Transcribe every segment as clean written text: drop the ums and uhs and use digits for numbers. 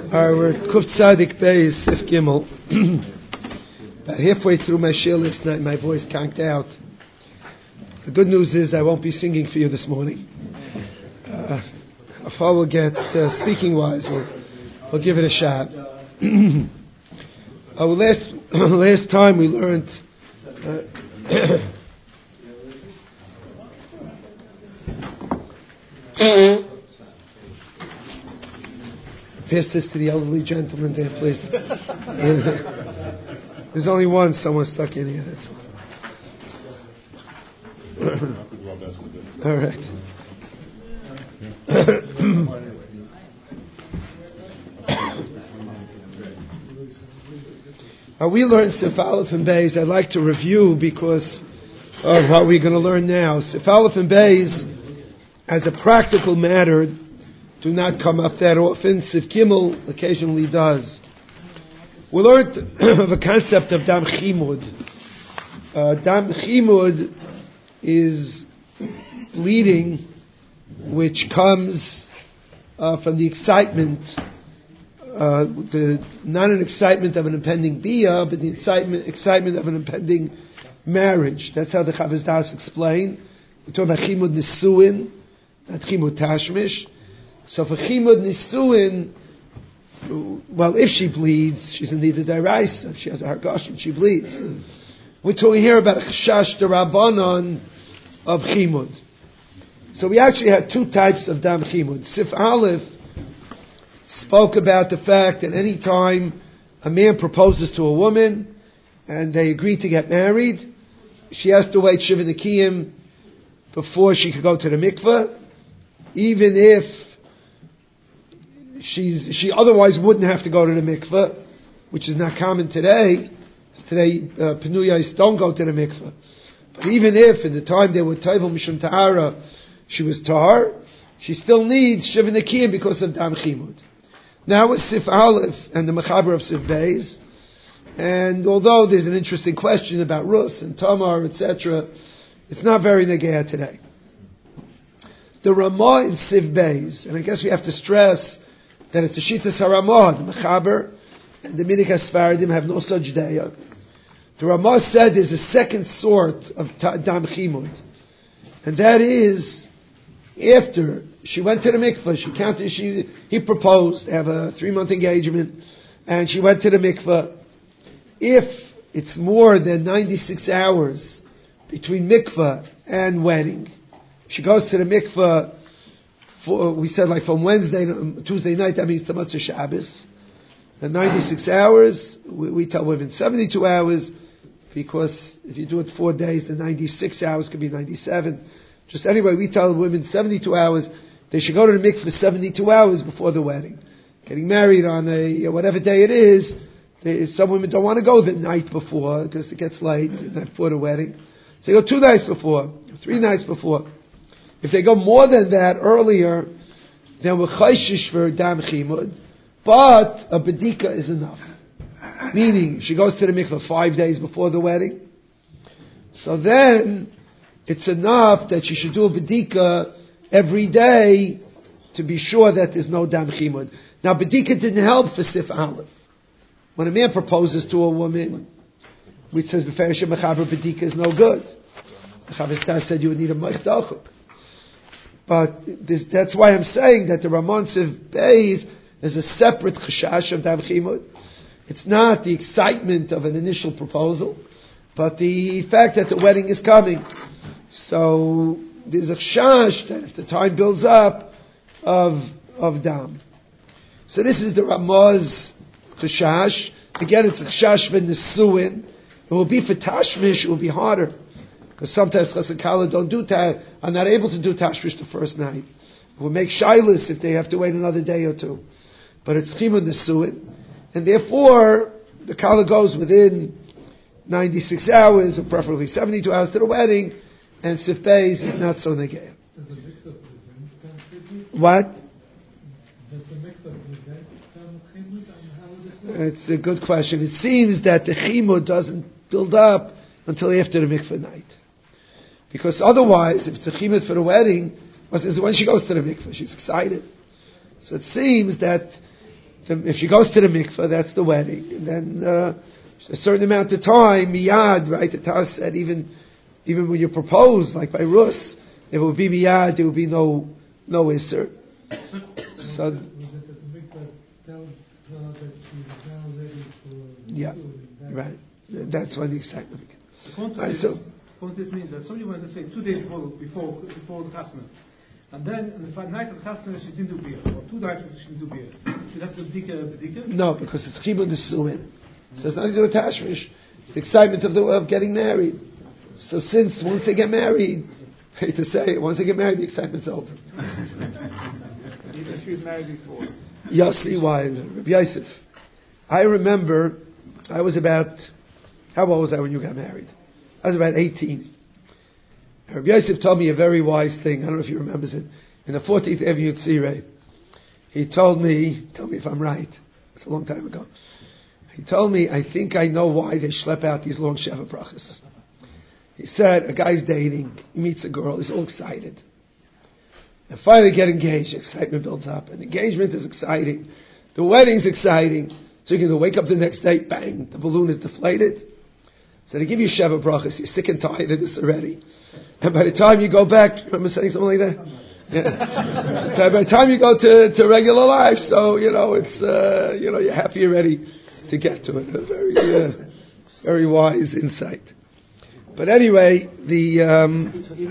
Our Kuf Tzadik Beis Sif Gimel. About halfway through my shir last night, my voice conked out. The good news is I won't be singing for you this morning. If I will get speaking wise, we'll give it a shot. Last time we learned. Pass this to the elderly gentleman there, please. There's only one. Someone stuck in here. That's all. All right. We learned Sif Aleph and Beis. I'd like to review because of what we're going to learn now. Sif Aleph and Beis, as a practical matter, do not come up that often. Sif Gimel occasionally does. We learned of a concept of Dam Chimud. Dam Chimud is bleeding which comes from the excitement, not an excitement of an impending biyah, but the excitement of an impending marriage. That's how the Chavos Das explain. We're talking about Chimud Nisuin, not Chimud Tashmish. So for Chimud Nisuin, well, if she bleeds, she's in need of Daraisa. If she has a Hargosh and she bleeds. We're talking here about a Chashash Darabanan of Chimud. So we actually had two types of Dam Chimud. Sif Aleph spoke about the fact that any time a man proposes to a woman and they agree to get married, she has to wait Shiva Nekiyim before she could go to the mikveh, even if she otherwise wouldn't have to go to the mikveh, which is not common today. Today, Penuyos don't go to the mikveh. But even if, in the time they were Tovel Mishum Ta'ara, she was Tahar, she still needs Shiva Nekiyim because of Dam Chimud. Now with Sif Aleph and the Mechaber of Sif Beis, and although there's an interesting question about Rus and Tamar, etc., it's not very negaya today. The Ramah in Sif Beis, and I guess we have to stress that it's a Shittas HaRamah, the Mechaber and the Minik HaSfaradim have no such daya. The Ramah said there's a second sort of Dam Chimud, and that is after she went to the mikveh, he proposed, they have a 3-month engagement, and she went to the mikveh. If it's more than 96 hours between mikveh and wedding, she goes to the mikveh, we said like from Tuesday night, that means to Motzei Shabbos. The 96 hours, we tell women 72 hours, because if you do it 4 days, the 96 hours could be 97. Just anyway, we tell women 72 hours, they should go to the mikveh 72 hours before the wedding. Getting married on whatever day it is, some women don't want to go the night before, because it gets late, the night before the wedding. So they go 2 nights before, 3 nights before. If they go more than that earlier, then we're chayshish for Dam Chimud, but a bedika is enough. Meaning, she goes to the mikveh 5 days before the wedding, so then it's enough that she should do a bedika every day to be sure that there's no Dam Chimud. Now, bedika didn't help for Sif Aleph. When a man proposes to a woman, which says B'ferish Mechaber bedika is no good. The Chavos Das said you would need a Mechdachuk. But that's why I'm saying that the Ramon Sif Beis is a separate Chashash of Dam Chimud. It's not the excitement of an initial proposal, but the fact that the wedding is coming. So there's a chash that if the time builds up of Dam. So this is the Ramaz Chashash. Again, it's a Chashash ben Nisuin. It will be for Tashmish, it will be harder. Because sometimes Chas and Kala are not able to do Tashmish the first night. It will make Shilas if they have to wait another day or two. But it's Chimud Nisuin. And therefore, the Kala goes within 96 hours, or preferably 72 hours to the wedding, and Sif Beis is not so negaya. What? It's a good question. It seems that the chimud doesn't build up until after the mikveh night. Because otherwise, if it's a chimud for the wedding, when she goes to the mikveh, she's excited. So it seems that if she goes to the mikveh, that's the wedding, and then a certain amount of time, miyad, right? The Taz said even when you propose, like by Rus, if it would be miyad, there would be no isser. So yeah, right. That's why the excitement begins. Right, so this means that somebody wanted to say 2 days before the chasna, and then on the night of the chasna she didn't do beer, or 2 nights she didn't do beer. Should have to bedika? No, because it's chibur nesuin. So it's nothing to do with tashmish. It's the excitement of getting married. So since once they get married, I hate to say it, once they get married, the excitement's over. Even if she was married before. Yossi, why? Rabbi Yosef. I remember, I was about, how old was I when you got married? I was about 18. Rabbi Yosef told me a very wise thing. I don't know if he remembers it. In the 14th Avenue Tzirei, he told me, tell me if I'm right. It's a long time ago. He told me, I think I know why they schlep out these long Sheva brachas. He said, a guy's dating, he meets a girl, he's all excited. And finally get engaged, excitement builds up. And engagement is exciting. The wedding's exciting. So you're going to wake up the next day, bang, the balloon is deflated. So they give you Sheva brachas, you're sick and tired of this already. And by the time you go back, remember saying something like that? Yeah. So by the time you go to regular life, so, it's, you're happy already to get to it. A very, very wise insight. But anyway, even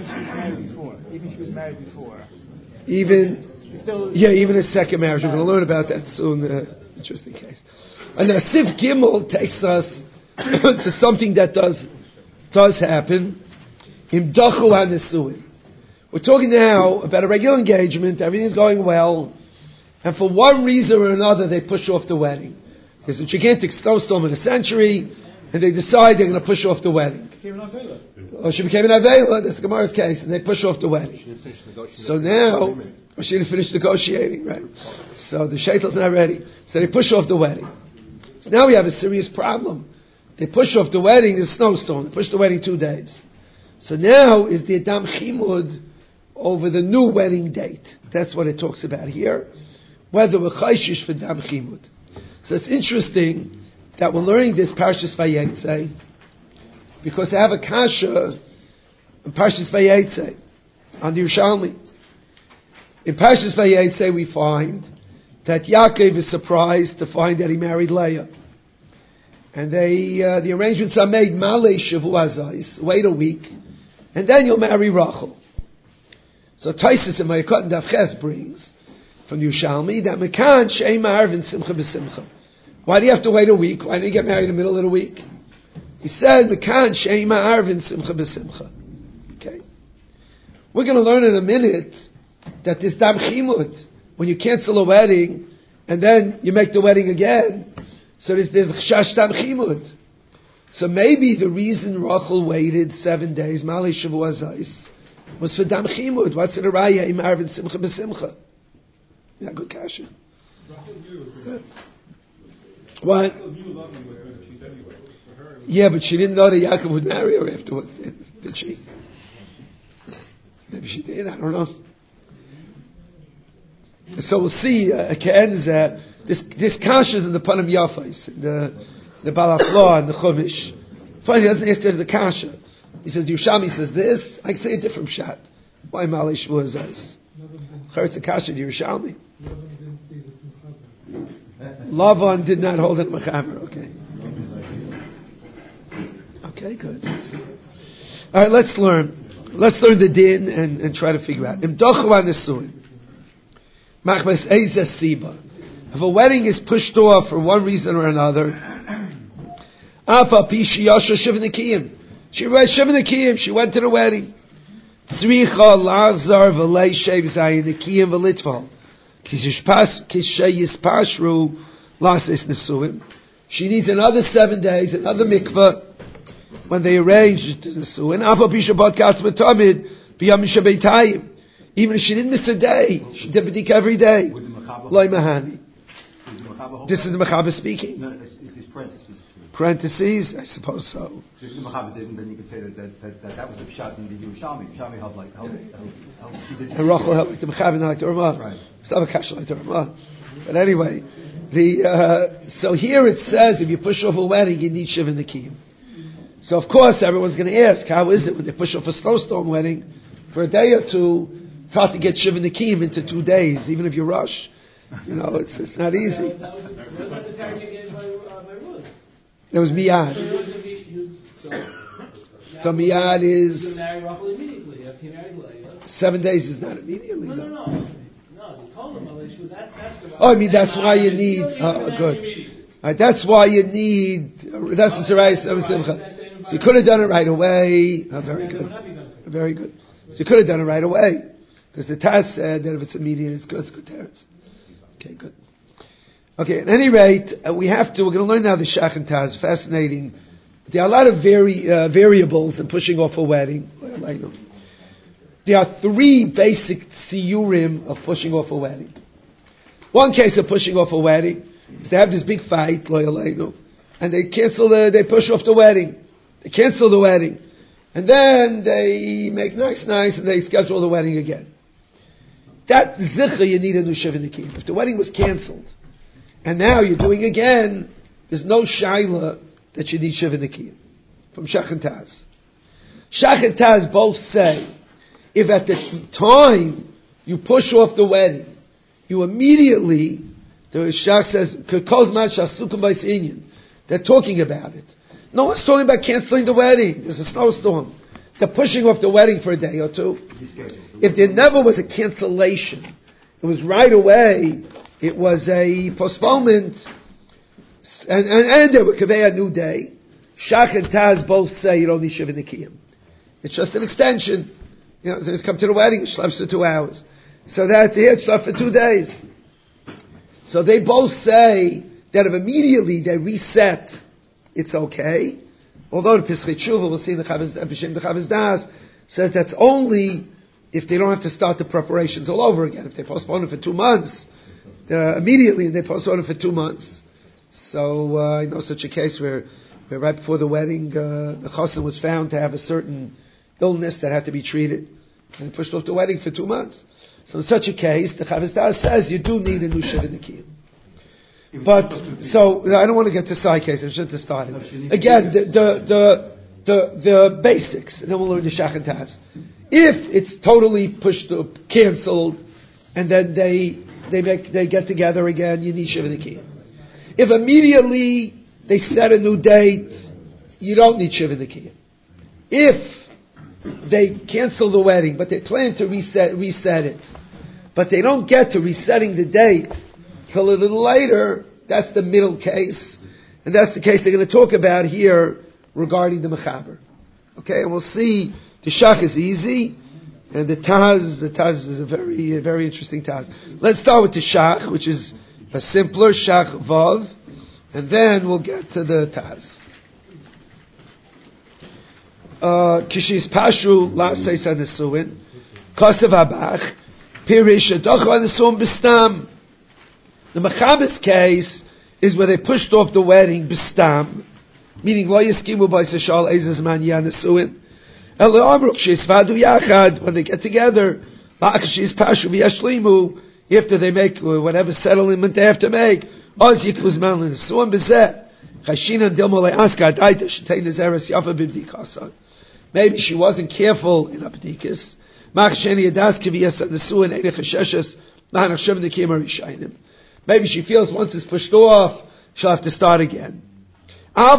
she was married before. Even a second marriage. We're going to learn about that soon. Interesting case. And now Sif Gimel takes us to something that does happen. Imdachu HaNesuin. We're talking now about a regular engagement. Everything's going well, and for one reason or another, they push off the wedding. There's a gigantic snowstorm in a century, and they decide they're going to push off the wedding. Or she became an Avela, that's Gemara's case, and they push off the wedding. So now, she didn't finish negotiating, right? So the shaitel's not ready. So they push off the wedding. So now we have a serious problem. They push off the wedding, there's a snowstorm. They push the wedding 2 days. So now is the Adam Chimud over the new wedding date. That's what it talks about here. Whether we're chayshish for Adam Chimud. So it's interesting that we're learning this Parshas Vayetze, because they have a kasha in Parshas Vayetze on the Yerushalmi. In Parshas Vayetze we find that Yaakov is surprised to find that he married Leah. And the arrangements are made, Malei Shavu Azais, wait a week, and then you'll marry Rachel. So Taisus and Mayakot and Davches brings from Yerushalmi that Mekan Shei Ma'arvin Simcha B'Simcha. Why do you have to wait a week? Why didn't you get married in the middle of the week? He said, Mekan Shei Ma'arvin Simcha B'Simcha. Okay. We're going to learn in a minute that this Dam Chimut, when you cancel a wedding and then you make the wedding again, so there's Chash Dam Chimut. So maybe the reason Rachel waited 7 days, Malei Shavu Azais, was for Dam Chimut. What's in a Raya? Ma'arvin Simcha B'Simcha. Yeah, good kasha. What? Yeah, but she didn't know that Yaakov would marry her afterwards, did she? Maybe she did, I don't know. So we'll see, this kasha is in the Panim Yafais, the Balafla and the Chumash. Finally, he doesn't answer the kasha. He says, Yerushalmi says this, I can say a different shot. Why Malei Shavu Azais? It's the kasha to Yerushalmi. Lavan did not hold it Mechamer, okay. Okay, good. All right, let's learn. Let's learn the din and try to figure out. Imdachu HaNesuin. Machmas Eizeh Siba. If a wedding is pushed off for one reason or another, Afa Pishi Yasha Shiv Nekiyim. She read Shiv Nekiyim. She went to the wedding. Tzricha Lachzar V'lei Shev Zayin Nekiyim V'Litval. Kishay Yispashru Lasis Nesuim. She needs another 7 days, another mikveh, when they arrange the Nesuim. Afa Pisha Badkas V'Tamid B'Yam Shabbatayim. Even if she didn't miss a day, she did B'dik every day. Loi Mahani. This is the Mechaber speaking. No, it's parentheses. Parentheses, I suppose so. So if the Mechaber didn't, then you could say that was the pshat in the Yerushalmi. Yerushalmi held like she did. And Rachel held like the Mechaber, not like the Ramah. Right. It's not a kasha like the Ramah. But anyway, So here it says if you push off a wedding, you need Shiva Nikiyim. So of course everyone's going to ask, how is it when they push off a snowstorm wedding for a day or two? It's hard to get Shiva Nikiyim into 2 days, even if you rush. It's not easy. There was Miyad. So Miyad is 7 days is not immediately. No. Oh, I mean that's why you need. Good. Right, that's why you need. That's the right. So you could have done it right away. Very good. Very good. So you could have done it right away because the Taz said that if it's immediate, it's good. It's good teretz. Okay, good. Okay. At any rate, we're going to learn now the Shach and Taz. Fascinating. There are a lot of variables in pushing off a wedding. There are 3 basic siyurim of pushing off a wedding. One case of pushing off a wedding is they have this big fight, and they push off the wedding. They cancel the wedding. And then they make nice, and they schedule the wedding again. That zicha, you need a new Shiva Nikiyim. If the wedding was canceled, and now you're doing again, there's no shaila that you need Shiva Nikiyim. From Shach and Taz. Shach and Taz both say, if at the time you push off the wedding, you immediately, the Shach says, they're talking about it. No one's talking about canceling the wedding. There's a snowstorm. They're pushing off the wedding for a day or two. If there never was a cancellation, it was right away, it was a postponement, and they would convey a new day. Shach and Taz both say you don't need Shiva Nikiyim. It's just an extension. So just come to the wedding, it slept for 2 hours. So that here it slept for 2 days. So they both say that if immediately they reset, it's okay. Although the Pesach Tshuva, we'll see in the Chavis Das, says that's only if they don't have to start the preparations all over again. If they postpone it for 2 months, immediately, and they postpone it for 2 months. So I know such a case where right before the wedding, the chassan was found to have a certain illness that had to be treated, and pushed off the wedding for 2 months. So in such a case, the Chavis Das says you do need a new Shiva Nikiyim. But so I don't want to get to side cases. I should have started again. The basics, and then we'll learn the Shach and Taz. If it's totally pushed up, canceled, and then they get together again, you need Shiva Nikiyim. If immediately they set a new date, you don't need Shiva Nikiyim. If they cancel the wedding, but they plan to reset it, but they don't get to resetting the date till a little later, that's the middle case, and that's the case they're going to talk about here regarding the Mechaber. Okay, and we'll see the Shach is easy, and the Taz is a very, very interesting Taz. Let's start with the Shach, which is a simpler Shach Vav, and then we'll get to the Taz. Kishis Pashu La'asei Nesuin Kosev Abach Pirish Adocha Nesuin Bistam. The Mechaber's case is where they pushed off the wedding Bistam, meaning Lo Yiskimu B'Yisrael Eizes Man Yanesuin. Elo Amru K'Shisvadu Yachad, when they get together, Kishis Pashu V'Yashlimu, after they make whatever settlement they have to make, Oz Yikvuz Man Nesuin B'Zeh Chashinan Dilmo Le'aska Adaita Shetei Nezeres Yafa B'Bdikasa. Maybe she wasn't careful in Abdikas. Maybe she feels once it's pushed off, she'll have to start again. That's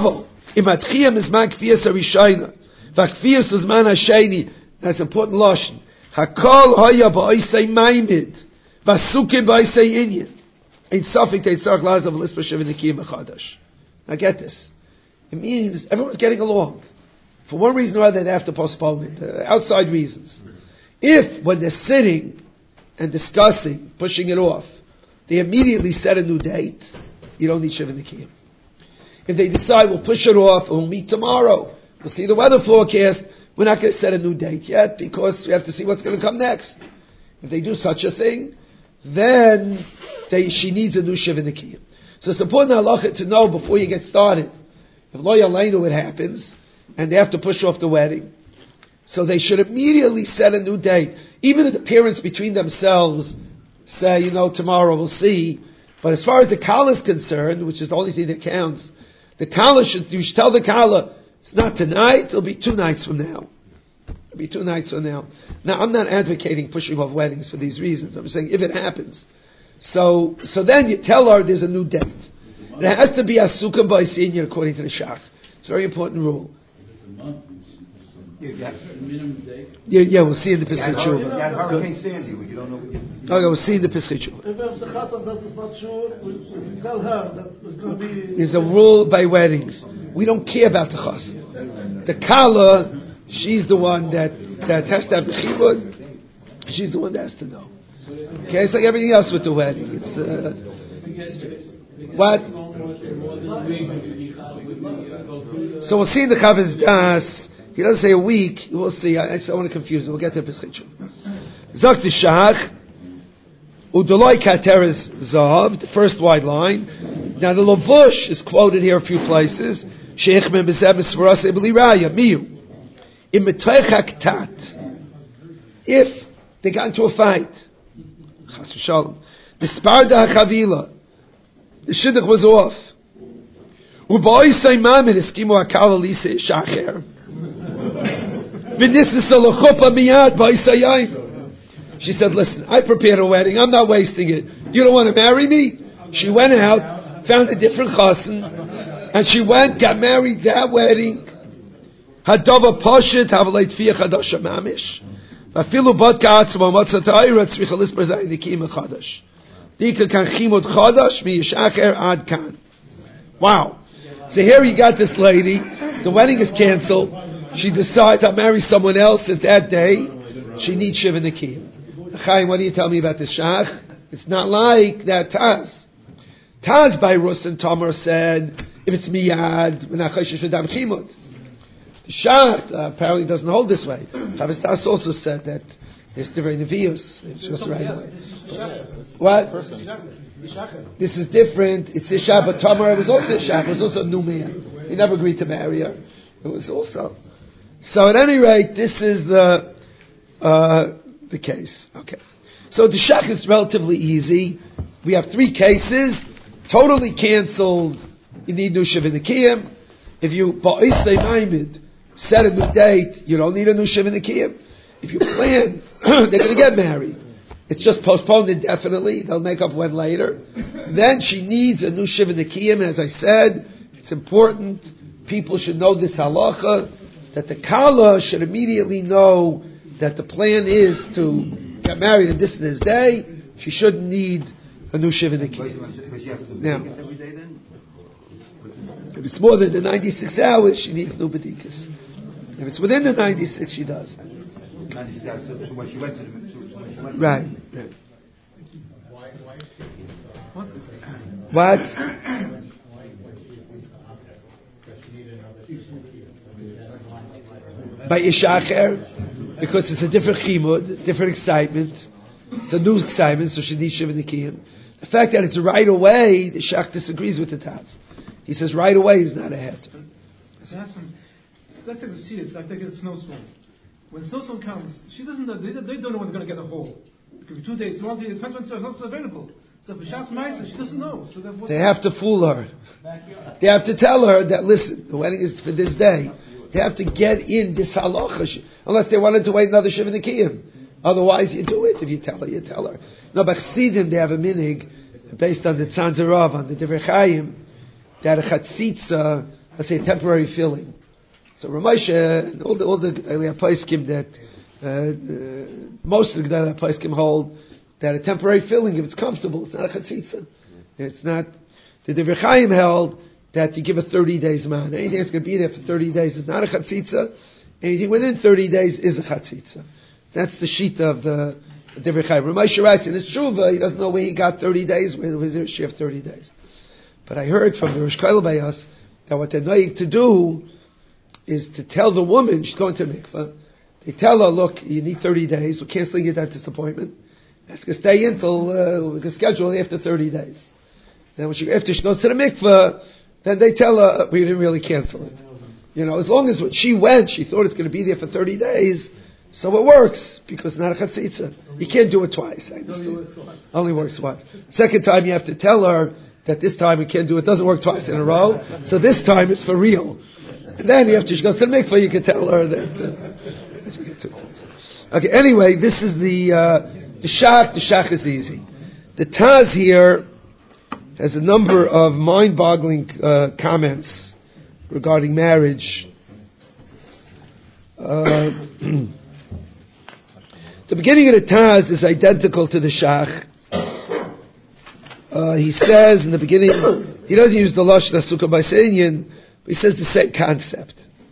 important lashon. Hakol hoya ba'isei maimid, vasukim ba'isei inyan. Ein safik teitzarch lazav l'ispa shevinikim achadash. Now get this. It means everyone's getting along. For one reason or other, they have to postpone it. Outside reasons. If, when they're sitting and discussing, pushing it off, they immediately set a new date, you don't need Shiva Nikiyim. If they decide we'll push it off and we'll meet tomorrow, we'll see the weather forecast, we're not going to set a new date yet because we have to see what's going to come next. If they do such a thing, then she needs a new Shiva Nikiyim. So it's important halacha to know before you get started. If lo yaleinu it happens, and they have to push off the wedding, so they should immediately set a new date. Even if the parents between themselves say, tomorrow we'll see, But as far as the Kala is concerned, which is the only thing that counts, you should tell the Kala, it's not tonight, it'll be 2 nights from now. It'll be 2 nights from now. Now, I'm not advocating pushing off weddings for these reasons. I'm saying if it happens. So then you tell her there's a new date. It has to be a Sukkah by senior according to the Shach. It's a very important rule. Yeah, we'll see in the procedure. Hurricane Sandy, you don't know. Okay, we'll see in the procedure. If the Chatan is not sure, we tell her that it's going to be... There's a rule by weddings. We don't care about the Chassan. The Kala, she's the one that has to have the Chibud. She's the one that has to know. Okay, it's like everything else with the wedding. It's what? So we'll see in the Chavis Das. He doesn't say a week. We'll see. I just don't want to confuse him. We'll get to the Pesachim. Zok the Shach. Udoloi Kateres Zav. The first wide line. Now the Lavush is quoted here a few places. Sheikh Ben Bezeb Svaras Ebeli Raya. Miu. In Metreichak Tat. If they got into a fight. Chas v'shalom. The Sparda HaChavila. The Shidduch was off. U'ba'isay mamin eskimu HaKala Lisa Shacher. She said, listen, I prepared a wedding, I'm not wasting it. You don't want to marry me? She went out, found a different chassan, and she went, got married that wedding. Hadava Pashit, Havalait Fia Chadasha Mamish. Vafilu Bat Ka'atzma Matzah Ta'ira Tzricha Lisper Zayin Nikim Chadash. Dika Kan Chimot Chadash Mi Yishacher Ad Kan. Wow. So here you got this lady, the wedding is cancelled. She decides I'll marry someone else at that day. She needs Shiva Nikiyim. Chaim, what do you tell me about the Shach? It's not like that Taz. Taz by Rus and Tomer said, if it's Miyad, we're not Choshesh V'dam Chimut. The Shach apparently doesn't hold this way. Chavis Das also said that there's different Nevi'us. It's just right away. What? This is different. It's Isha, but Tomer was also Isha. It was also a new man. He never agreed to marry her. It was also. So at any rate, this is the case. Okay. So the Shach is relatively easy. We have 3 cases. Totally cancelled. You need new Shiva Nikiyim. If you Ba'isei Maimid set a new date, you don't need a new Shiva Nikiyim. If you plan, they're going to get married. It's just postponed indefinitely. They'll make up when later. Then she needs a new Shiva Nikiyim. As I said, it's important. People should know this halacha, that the Kala should immediately know that the plan is to get married on this and this day. She shouldn't need a new Shiva Nikiyim. Now, if it's more than the 96 hours, she needs new Bedikas. If it's within the 96, she does. 96 hours, so when she went to the... Right. What? By Ishacher, because it's a different chimud, different excitement. It's a new excitement, so she needs Shiva Nikiyim. The fact that it's right away, the Shach disagrees with the Taz. He says right away is not a het. Let's take a serious, like take a snowstorm. When snowstorm comes, she doesn't know, they don't know when they're going to get a hole. It could be 2 days, 1 day, it depends when it's not available. So if Shas Maisa, she doesn't know. So they have to fool her. They have to tell her that, listen, the wedding is for this day. They have to get in this halacha, unless they wanted to wait another Shiva Nikiyim. Otherwise, you do it. If you tell her, you tell her. No, but Chassidim, they have a minig, based on the Tzanzarav, on the Divrei Chaim, that a chatzitza, let's say a temporary filling. So Ramosha and all the Gedalei HaPoskim that most of the Gedalei HaPoskim hold that a temporary filling, if it's comfortable, it's not a chatzitza. It's not. The Divrei Chaim held that you give a 30 days man. Anything that's going to be there for 30 days is not a chatzitza. Anything within 30 days is a chatzitza. That's the shita of the Divrei Chaim. Ramosha writes in his tshuva, he doesn't know where he got 30 days, where was there she have 30 days. But I heard from the Rosh Kollel Bayas that what they're going to do is to tell the woman, she's going to mikveh, they tell her, look, you need 30 days, we're canceling your dentist appointment. Ask her to stay in till, we can schedule it after 30 days. Then after she goes to the mikveh, then they tell her, we didn't really cancel it. You know, as long as when she went, she thought it's going to be there for 30 days, So it works, because not a chatzitza. You can't do it twice. Only works once. Second time you have to tell her that this time you can't do it. Doesn't work twice in a row. So this time it's for real. And then she goes to the mikvah, you can tell her that. Okay, anyway, this is the shach. The shach is easy. The Taz here has a number of mind-boggling comments regarding marriage. The beginning of the Taz is identical to the shach. He says in the beginning, he doesn't use the lashon hasukah by Inyan, but he says the same concept.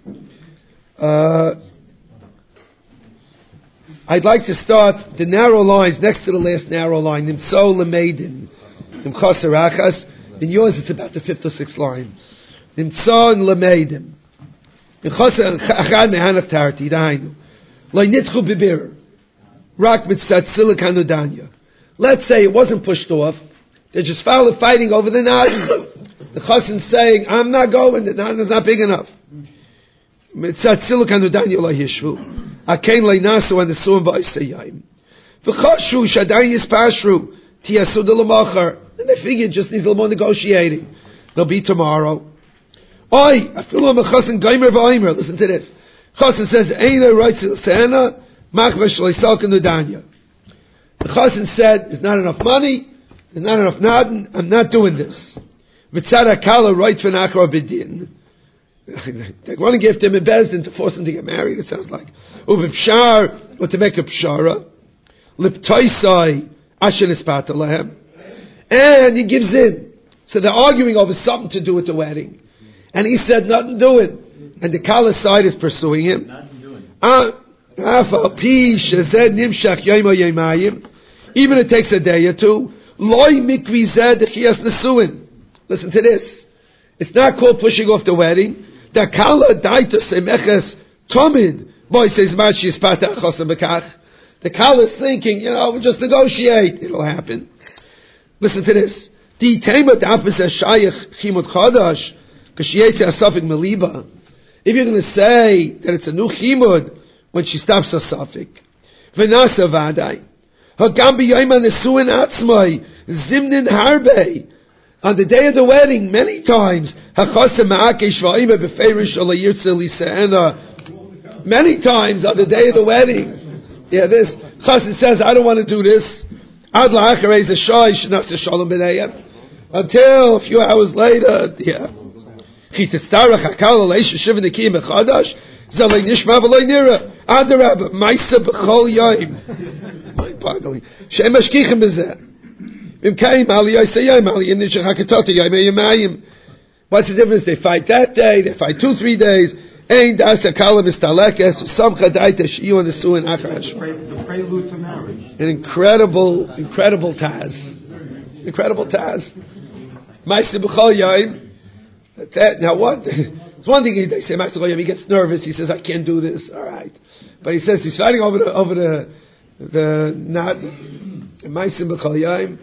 I'd like to start the narrow lines next to the last narrow line. Nimtzo lemeidin, nimchaser achas. In yours, it's about the fifth or sixth line. Nimtzo and lemeidin, nimchaser achad mehanach tarti dainu. Lo nitchu bibir, rak mitzat silikanu danya. Let's say it wasn't pushed off. They're just fighting over the Nadan. The Chassan's saying, I'm not going, the Nadan is not big enough. Mitzat silikanu danya lo yishvu. Akein leinasu and the suim ba'isayim. V'chashu shadayin yispashru tiyasu delamachar. And they figured just needs a little more negotiating. They'll be tomorrow. Oi, afilu mechasen geimer v'aimer. Listen to this. Chassan says, Eina writes to Sehena, machvash leisalkanu danya. The Chassan said, there's not enough money, there's not enough nadan, I'm not doing this. V'tzad akala writes for nachra b'din. They want to give him a bezdin to force him to get married, it sounds like. Uvipshar, or to make a pshara. Liptoisai, asher nispata lehem. And he gives in. So they're arguing over something to do with the wedding. And he said, nothing doing. And the Kala side is pursuing him. Nothing doing. Even it takes a day or two. Listen to this. It's not called pushing off the wedding. The Kala daita semeches tomid. Boy says machi ispata achosam bekach. The Kala is thinking, we'll just negotiate. It'll happen. Listen to this. Di tema dafis shayich chimut chadash k'shiyetze asafik meliba. If you're going to say that it's a new chimud when she stops a suffix, v'nasa vaday, hagam b'yayma nesuin atzmai zimnin harbe. On the day of the wedding, many times, many times on the day of the wedding, this Chassan says, I don't want to do this. Until a few hours later, what's the difference? They fight that day, they fight 2-3 days. The prelude to marriage. An incredible Taz. Incredible Taz. Now what? It's one thing they say, he gets nervous, he says, I can't do this. All right. But he says he's fighting over the not Ma'asim B'chol Yaim.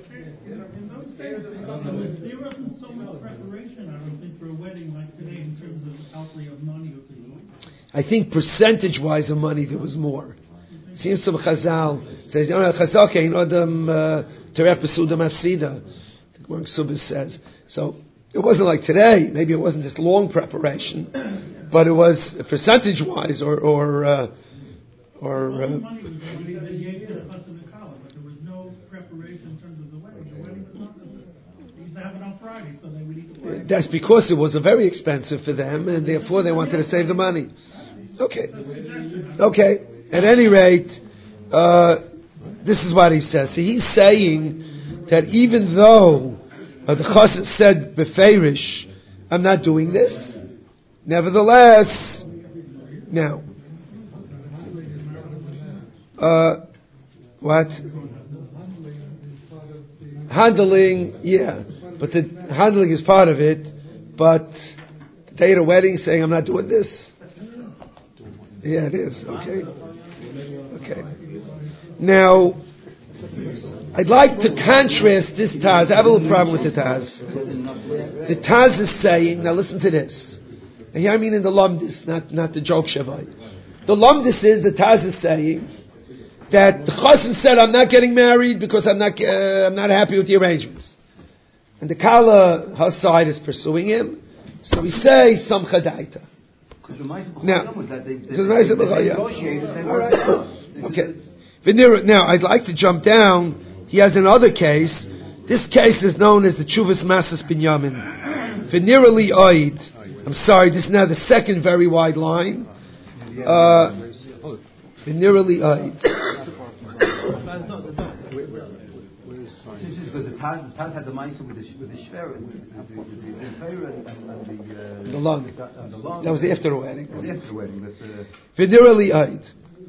There wasn't so much preparation, I don't think, for a wedding like today in terms of outlay of money or things. I think percentage-wise of money there was more. Seems some Chazal says, Chazal kein adam terech b'suda mafsida. The Gemara Subis says. So it wasn't like today. Maybe it wasn't this long preparation, but it was percentage-wise money was they gave to the Chassan and Kala, but there was no preparation in terms of the wedding. The wedding was not. They used to have it on Friday, so they would eat the Friday. That's because it was very expensive for them, and therefore they wanted to save the money. Okay. At any rate, this is what he says. So he's saying that even though the Chassan said beferish, I'm not doing this. Nevertheless, now, what? Handling, but the handling is part of it. But the day of the wedding, saying I'm not doing this. Yeah, it is. Okay. Now, I'd like to contrast this Taz. I have a little problem with the Taz. The Taz is saying, now listen to this. And here I mean in the Lumdis, not the joke Shavite. The lumdis is, the Taz is saying, that the Chassan said, I'm not getting married because I'm not happy with the arrangements. And the Kala, her side, is pursuing him. So we say, Samcha Daita. Now, okay. Now, I'd like to jump down. He has another case. This case is known as the Chuvas Masas Binyamin. Venerally Oid. I'm sorry, this is now the second very wide line. Venerally Oid. Because the Taz had the mindset with the Shver, and the lung. That was after the wedding. After the wedding. Venerally Oid.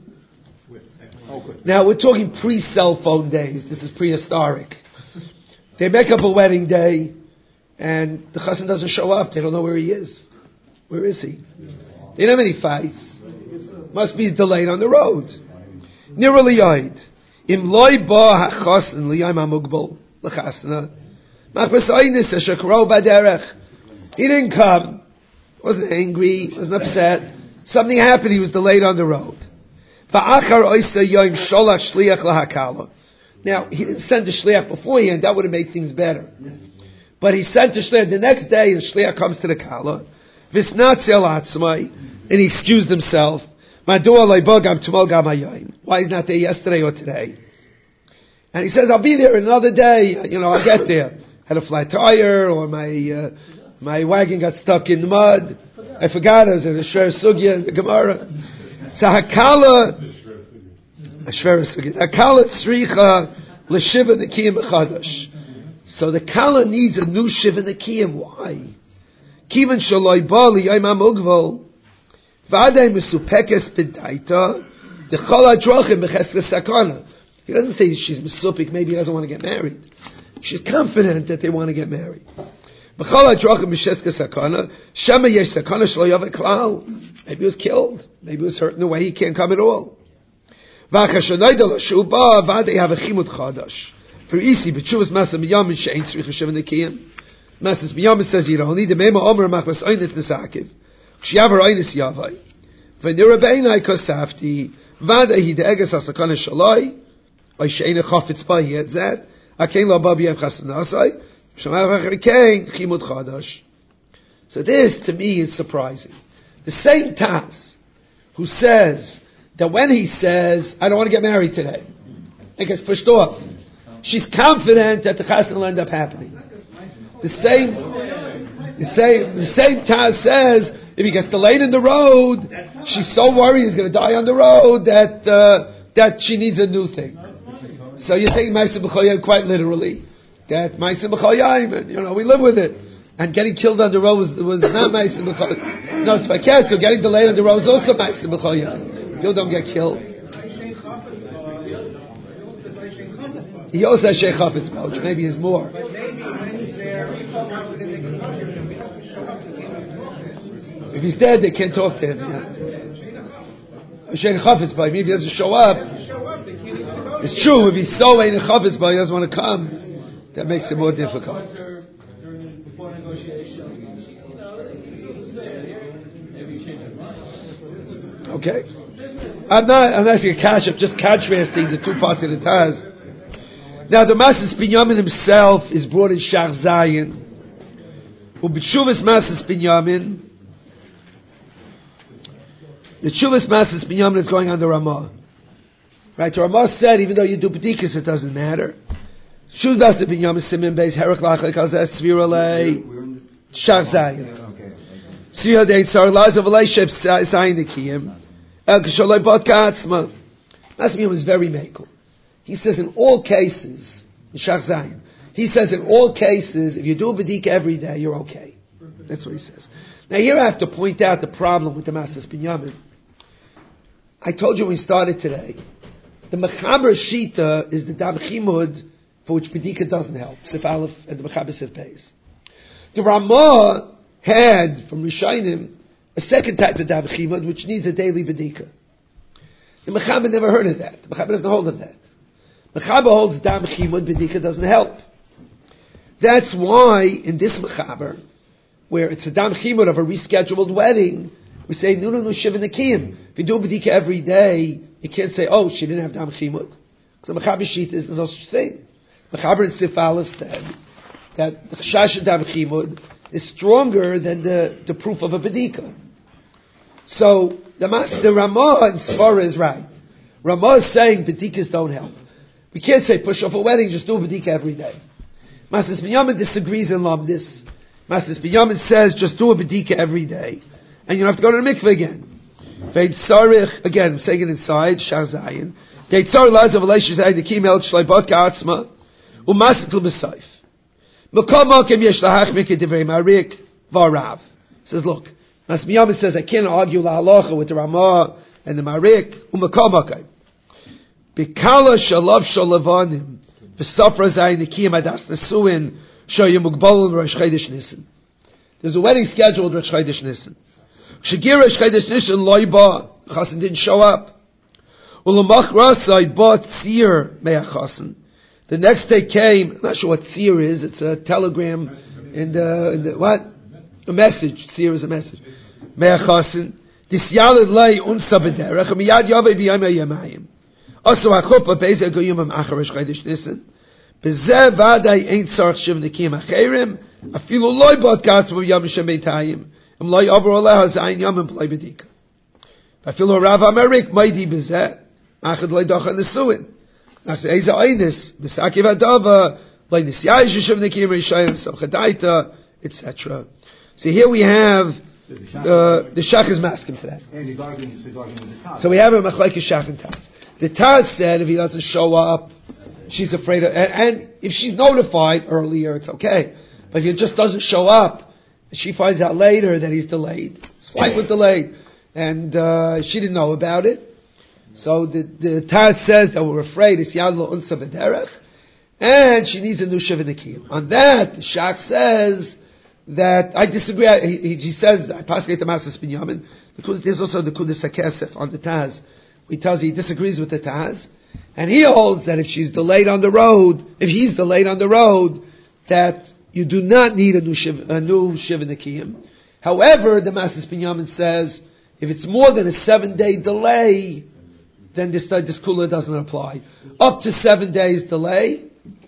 Now we're talking pre-cell phone days. This is prehistoric. They make up a wedding day, and the chassan doesn't show up. They don't know where he is. Where is he? They don't have any fights. Must be delayed on the road. Nearly Oid. Im loy ba hachassan liyam hamugbal l'chasna. Machmas oynis hashakro baderech. He didn't come. Wasn't angry. Wasn't upset. Something happened. He was delayed on the road. Va'achar oysa yom sholach shliach lahakala. Now he didn't send a shliach beforehand. That would have made things better. But he sent a shliach the next day. The shliach comes to the kala. Visnatzel atzmai, and he excused himself. Why he's not there yesterday or today? And he says, I'll be there another day. I'll get there. Had a flat tire, or my wagon got stuck in the mud. I forgot I was in a Shver Sugya in the Gemara. So Hakala Tzricha L'Shiva Nekiyim B'Chadash. So the Kala needs a new Shiva Nekiyim. Why? Kivan Shaloi Bali Yom HaMugval V'adei Mesupekes B'Daita D'Chol HaDrochim B'Cheskes Sakana. He doesn't say she's Mesupik, maybe he doesn't want to get married. She's confident that they want to get married. B'Chol HaDrochim B'Cheskes Sakana Shema Yesh Sakana Shlo Yaveh Klal. Maybe he was killed. Maybe he was hurt in a way he can't come at all. V'achashonayda L'Shuba V'adei Havechimut Chadash. For Isi B'Tshuvas Masa Miyamin She'ein Tzricha Shiva Nekiyim. Masas Miyamin says you don't need the Mema Omer Machmas Oynet Nesakiv. Kshiavar Oynes Yavai. V'nira Beinai Kosafti V'adei Hide'eges HaSakana Shaloi Oy She'ein Chafetz Ba He had that Akein Lo Ba B'Yev Chasanasai Shemav HaChekein Chimut Chadash. So this to me is surprising. The same Taz who says that when he says, I don't want to get married today, it gets pushed off. She's confident that the chassan will end up happening. The same Taz says, if he gets delayed in the road, she's so worried he's going to die on the road that she needs a new thing. So you take Ma'aseh B'Chol quite literally. That Ma'aseh B'Chol, we live with it. And getting killed on the road was not Ma'aseh B'Chol. No, it's faket. So getting delayed on the road is also Ma'aseh B'Chol. People don't get killed. He also has Sheikh Chafetz, which maybe is more. If he's dead, they can't talk to him. Sheikh Chafetz, maybe he doesn't show up. It's true. If he's so in Chafetz, he doesn't want to come. That makes it more difficult. Okay. I'm asking a kash, I'm just contrasting the two parts of the Taz. Now the Masas Binyamin himself is brought in Shach Zayin. Ub'tshuvas Masas Binyamin. The Tshuvas Masas Binyamin is going on the Ramah. Right, the Ramah said even though you do B'dikas it doesn't matter. Tshuvas Masas Binyamin Simin Beis Herek Lachai Kazeh Svira Lei Shach Zayin. Svira Dei Tzar Laz of Elei Shep Zayin Nikiyim. El Kisholei Bat Katzma. Masas Binyamin is very mekel. He says in all cases, in Shach Zayin, he says in all cases, if you do a B'dika every day, you're okay. That's what he says. Now here I have to point out the problem with the Masas Binyamin. I told you when we started today, the Mechaber Shita is the Dam Chimud for which B'dika doesn't help. Sif Aleph and the Mechaber Sif Beis. The Ramah had, from Rishayim, a second type of Dam Chimud which needs a daily B'dika. The Mechaber never heard of that. The Mechaber doesn't hold of that. Mechaber holds Dam Chimud, B'dika doesn't help. That's why in this Mechaber, where it's a Dam Chimud of a rescheduled wedding, We say Nunu Shiva Nekiyim. If you do Bedika every day, you can't say, oh, she didn't have Dam Chimud. Because the Mechaber sheet is no such thing. Mechaber in Sif Aleph said that the Chash of Dam Chimud is stronger than the proof of a Bedika. So the Ramah in Sfara is right. Ramah is saying Bedikas don't help. We can't say push off a wedding, just do a Bedika every day. Masas Binyamin disagrees in Lamdis. Masas Binyamin says just do a Bedika every day. And you don't have to go to the mikveh again. Veit Sarich, again, saying it inside, Shar Zayin. Veit Sarich Laz of Elisha Zayin, the Kim El Shlai Ka'atzma, Umasik L'Besayf. Mekom Mokem Yesh Lahach Mikeh Divrei Marik Varav. Says, look, Masas Binyamin says, I can't argue La Halacha with the Ramah and the Marik, Umekom Mokem. Bikala Shalav Shalavanim, V'Safra Zayin, the Kim Adas Nesuin, Shoyim Mugbalon Rosh Chodesh Nisan. There's a wedding scheduled Rosh Chodesh Nisan. Shagira Chodesh Nisan loiba, Chassan didn't show up. Ulamach Rasai bought Tzir Me'achassan. The next day came. I'm not sure what Tzir is. It's a telegram in the what? A message. Tzir is a message. Me'achassan. Disyalid lay unsa b'derech. Miyad yavei b'yamei yamayim. Also hachupa beizeh goyimam achar Chodesh Nisan. Bezeh vaday ain't sarch shiv nekim acherim. Afilu loy bought katzma b'yam shemeitayim. I feel a Rav Amerik mighty bezeh. Achad loy docha nesuin. After Eza Einis, Besakiv Adava, loy nisyayish yishuv nekim rishayim samchadaita, etc. So here we have the Shach is masking for that. And he's arguing with the Taz. So we have a machlekes Shach and Taz. The Taz said if he doesn't show up, she's afraid of, and if she's notified earlier, it's okay. But if he just doesn't show up, she finds out later that he's delayed. His flight was delayed, and she didn't know about it. So the Taz says that we're afraid it's Yad Lo Unsa B'derech, and she needs a new Shiva Nekiyim. On that, the Shach says that I disagree. He says I pass it to Masas Binyamin because there's also the Kudas HaKesef on the Taz. He tells you he disagrees with the Taz, and he holds that if she's delayed on the road, if he's delayed on the road, that you do not need a new Shiva Nekiyim. However, the Masas Binyamin says, if it's more than a 7-day delay, then this kula doesn't apply. Up to 7 days delay,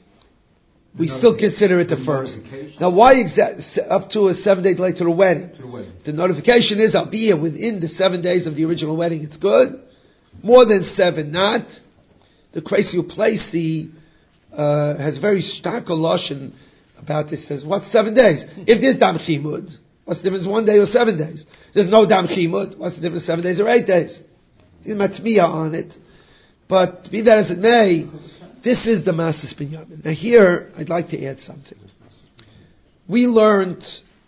we still consider it the first. Now, why up to a 7-day delay to the wedding? The notification is, I'll be here within the 7 days of the original wedding, it's good. More than 7, not. The Kreisi Uplesi has very stark lashon about this. Says, what's 7 days? If there's Dam Chimud, what's the difference 1 day or 7 days? There's no Dam Chimud, what's the difference 7 days or 8 days? There's Matmiya on it. But be that as it may, this is the Masas Binyamin. Now here, I'd like to add something. We learned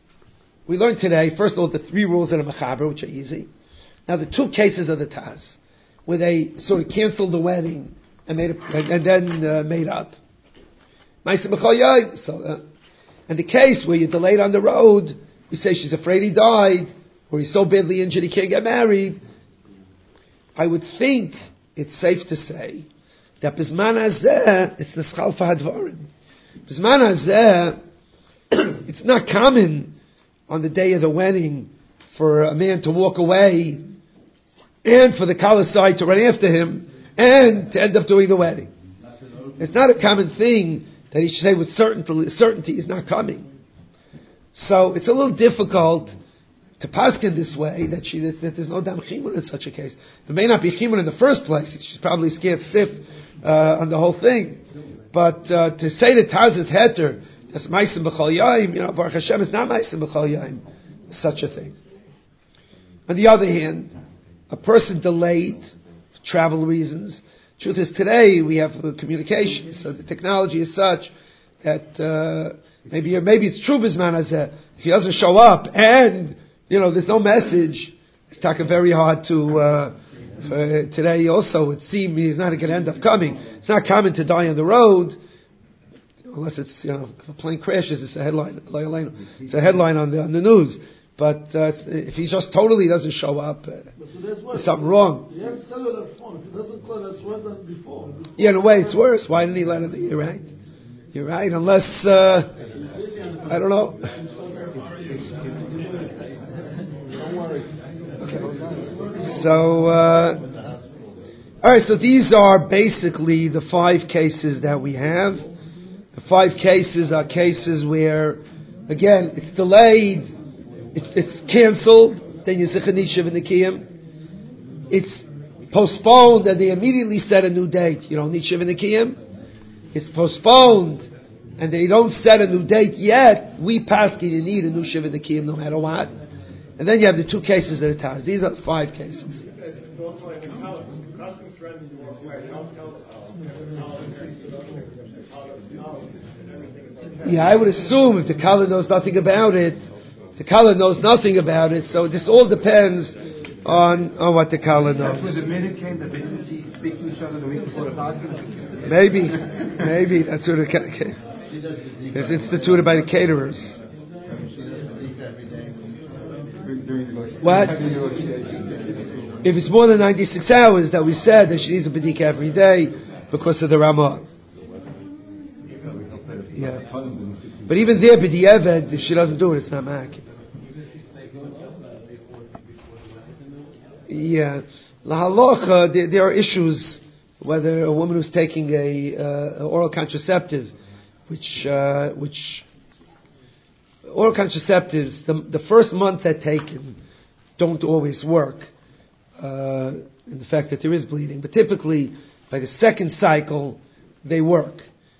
today, first of all, the 3 rules of the Mechaber, which are easy. Now the 2 cases of the Taz, where they sort of canceled the wedding and then made up. And the case where you're delayed on the road, we say she's afraid he died, or he's so badly injured he can't get married. I would think it's safe to say that Bizman Hazeh, it's the Schal Fahadvarim. Bizman Hazeh, it's not common on the day of the wedding for a man to walk away and for the Kalasai to run after him and to end up doing the wedding. It's not a common thing that he should say with certainty he's not coming. So it's a little difficult to paskin this way that there's no dam chimun in such a case. There may not be chimun in the first place. She's probably scared stiff on the whole thing. But to say that Taz is heter, that's ma'asim b'chol yaim, Baruch Hashem is not ma'asim b'chol yaim. Such a thing. On the other hand, a person delayed for travel reasons. Truth is, today we have communication, so the technology is such that maybe it's true Bizman Hazeh. If he doesn't show up and there's no message, it's taken very hard to. Today also, it seems he's not going to end up coming. It's not common to die on the road, unless it's if a plane crashes. It's a headline. It's a headline on the news. But if he just totally doesn't show up, there's something wrong. He has cellular phone. If he doesn't call, that's worse than before. Yeah, in a way, it's worse. Why didn't he let him? You're right. You're right. Unless I don't know. Don't worry. Okay. So, all right. So these are basically the 5 cases that we have. The 5 cases are cases where, again, it's delayed, it's canceled. Then you zichan nishav in the kiyam. It's postponed, and they immediately set a new date. You don't need shiv in the kiyam. It's postponed, and they don't set a new date yet. We paskin you need a new shiv in the kiyam no matter what. And then you have the 2 cases at a time. These are the 5 cases. Yeah, I would assume if the Kala knows nothing about it, the Kala knows nothing about it. So this all depends on what the Kala knows. When the minute came that they didn't speak to each other the week before the Pascha? Maybe that's what it's instituted by the caterers. What? If it's more than 96 hours that we said that she needs a bedika every day because of the Ramah. Yeah. But even there, b'di'eved, if she doesn't do it, it's not ma'akim. Yeah. La halacha, there are issues whether a woman who's taking a oral contraceptive, which oral contraceptives, the first month they're taken don't always work, in the fact that there is bleeding. But typically, by the second cycle, they work.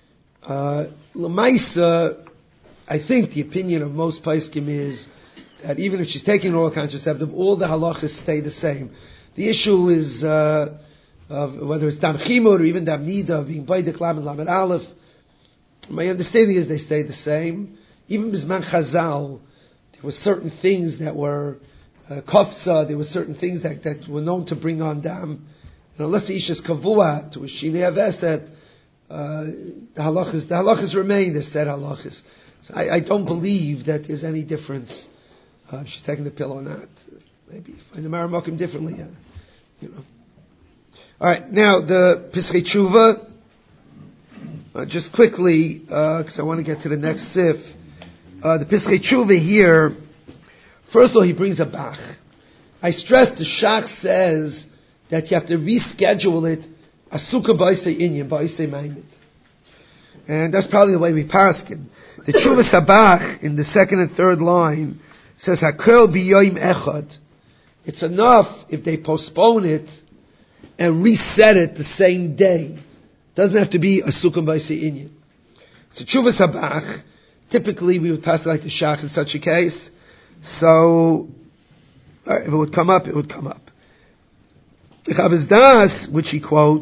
L'maisa, I think the opinion of most poskim is that even if she's taking oral contraceptive, all the halachas stay the same. The issue is of whether it's dam chimur or even dam nida, being baydek lam and lamed aleph. My understanding is they stay the same. Even bisman chazal, there were certain things that were kofza, there were certain things that were known to bring on dam. And unless the isha is kavua to a shinei aveset, the halachas remain the said halachas. So I don't believe that there's any difference. She's taking the pill or not. Maybe find the Maramakim differently. You know. All right, now the Pischei Tshuva. Just quickly, because I want to get to the next sif. The Pischei Tshuva here. First of all, he brings a bach. I stress the Shach says that you have to reschedule it. Asuka ba'isei inyan ba'isei maimed. And that's probably the way we paskin. The Tshuva Sabach in the 2nd and 3rd line says Hakel biyoim echad. It's enough if they postpone it and reset it the same day. Doesn't have to be a sukkah b'isei inyan. So Tshuva Sabach, typically we would pass it like the Shach in such a case. So if it would come up, it would come up. The Chavis Das, which he quotes,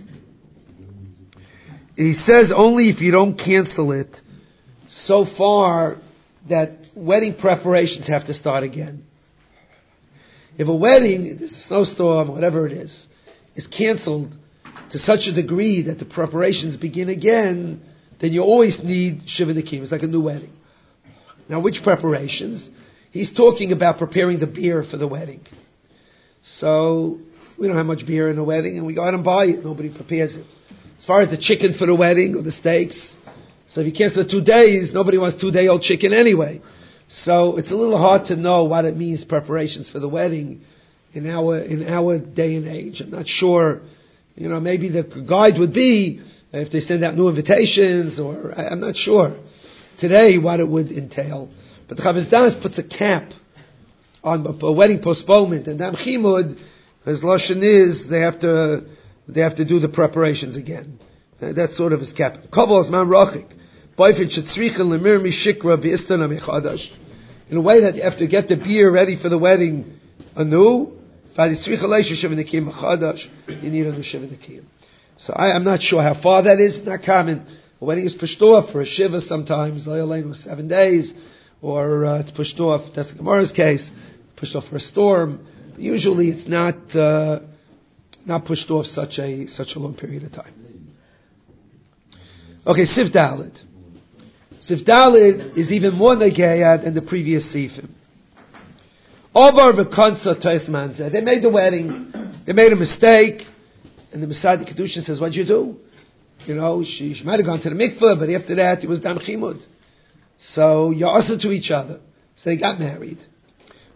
he says only if you don't cancel it so far that wedding preparations have to start again. If a wedding, there's a snowstorm, whatever it is canceled to such a degree that the preparations begin again, then you always need Shiva Nikim. It's like a new wedding. Now, which preparations? He's talking about preparing the beer for the wedding. So, we don't have much beer in a wedding, and we go out and buy it. Nobody prepares it. As far as the chicken for the wedding, or the steaks, so if you cancel it 2 days, nobody wants 2-day-old chicken anyway. So it's a little hard to know what it means, preparations for the wedding, in our day and age. I'm not sure, maybe the guide would be, if they send out new invitations, or, I'm not sure, today, what it would entail. But the Chavis Das puts a cap on a wedding postponement, and Dam Chimud, his lashon is they have to do the preparations again. That's sort of his cap. Kavos man rachik, boyfriend shetzricha lemir mishikra bi'istana mechadash. In a way that you have to get the beer ready for the wedding anew. V'aditzricha leisha shivinikim mechadash. You need a new shivinikim. So I'm not sure how far that is. It's not common. A wedding is pushed off for a shiva sometimes. Layalain was 7 days, or it's pushed off. That's the Gemara's case. Pushed off for a storm. Usually, it's not pushed off such a long period of time. Okay, Sif Dalet. Sif Dalet is even more negayad than the previous Sifim. Ovar v'konsa tois manzeh. They made the wedding. They made a mistake, and the Masad Kedushin says, "What'd you do? She might have gone to the mikveh, but after that it was dam chimud. So you're also to each other. So they got married.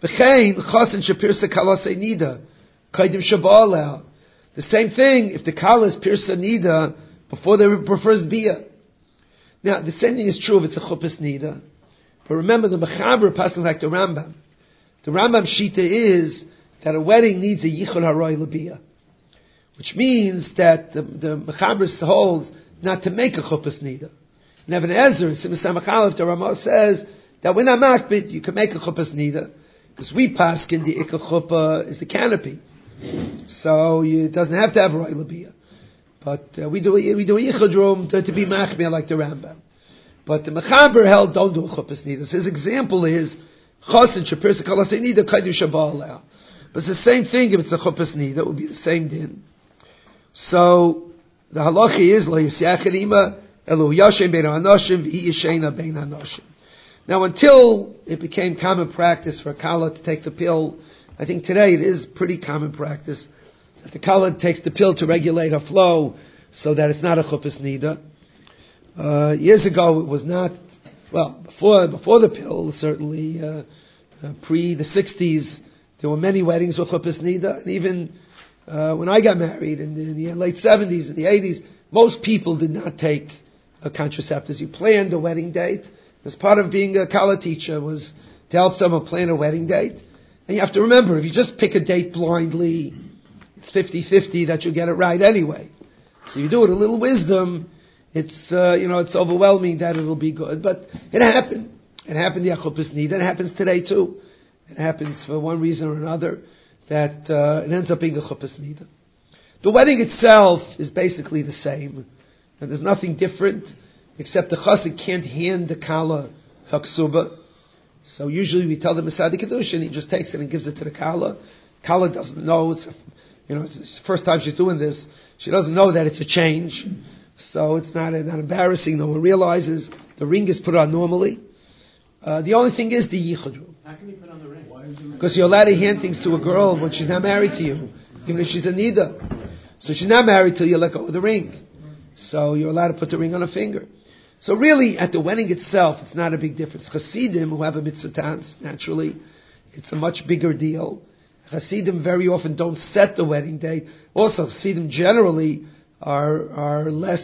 V'chein chasen shepirsa kalasei nida kaidim shaba'aleh. The same thing if the kala is pirsa nida before the first bia. Now the same thing is true if it's a chuppah nida. But remember the mechaber passing like the Rambam. The Rambam shita is that a wedding needs a yichud haroy lebia, which means that the mechaber holds not to make a chuppah nida. And Ibn Ezra in Simon Samachalef, the Ramah says that when I'm makbid, you can make a chuppah nida. Because we paskin the ikka chuppah is the canopy, so it doesn't have to have roy labia. But we do a yichud room to be machmir like the Rambam. But the mechaber held don't do a chuppah nida. So his example is chasen shepirsa kalasei nida kaidu shaba'aleh. But it's the same thing if it's a chuppah nida. It would be the same din. So the halacha is lo yisyached ima elu yashem bein hanoshim v'hi yishena bein hanoshim. Now, until it became common practice for a kala to take the pill, I think today it is pretty common practice that the kala takes the pill to regulate her flow so that it's not a chuppah nida. Years ago, it was not. Well, before the pill, certainly pre the 60s, there were many weddings with chuppah nida, and even when I got married in the late 70s and the 80s, most people did not take contraceptives. You planned a wedding date. As part of being a kala teacher was to help someone plan a wedding date. And you have to remember, if you just pick a date blindly, it's 50-50 that you'll get it right anyway. So you do it a little wisdom, it's overwhelming that it'll be good. But it happened. It happened the chuppah nida. It happens today too. It happens for one reason or another that it ends up being a chuppah nida. The wedding itself is basically the same. And there's nothing different, except the chassid can't hand the kala haksuba. So usually we tell the Masadi Kedushin, and he just takes it and gives it to the kala. Kala doesn't know, it's the first time she's doing this. She doesn't know that it's a change. So it's not embarrassing. No one realizes. The ring is put on normally. The only thing is the yichud room. How can you put on the ring? Because you're allowed to hand things to a girl when she's not married to you, even if she's a nida. So she's not married till you let go of the ring. So you're allowed to put the ring on her finger. So really, at the wedding itself, it's not a big difference. Chassidim, who have a mitzvah, naturally, it's a much bigger deal. Chassidim very often don't set the wedding date. Also, Chassidim generally are less